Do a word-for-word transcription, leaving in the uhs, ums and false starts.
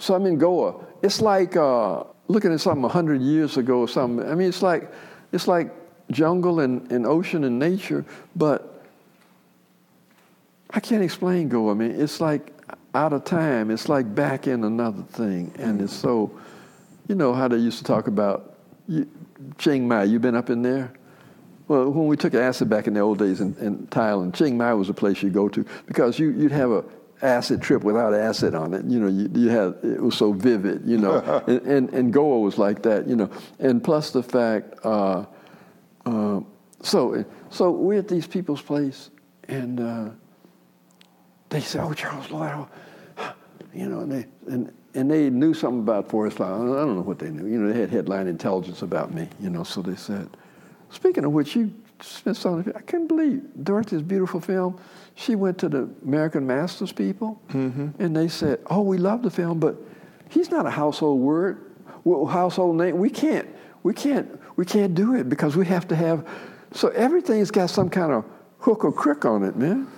so I'm in Goa. It's like uh, looking at something a hundred years ago or something. I mean, it's like it's like jungle and, and ocean and nature, but I can't explain Goa. I mean, it's like out of time. It's like back in another thing, and it's so, you know how they used to talk about you, Chiang Mai. You been up in there? Well, when we took acid back in the old days in, in Thailand, Chiang Mai was a place you go to because you, you'd have a acid trip without acid on it. You know, you, you had, it was so vivid, you know, and, and, and Goa was like that, you know. And plus the fact, uh, uh, so so we're at these people's place, and uh, they say, oh, Charles Lloyd, oh, you know, and they, and, and they knew something about Forrest Lau. I don't know what they knew. You know, they had headline intelligence about me, you know, so they said, speaking of which, you spent something, I couldn't believe Dorothy's beautiful film. She went to the American Masters people, mm-hmm. and they said, oh, we love the film, but he's not a household word, well, household name. We can't, we can't, we can't do it because we have to have, so everything's got some kind of hook or crook on it, man.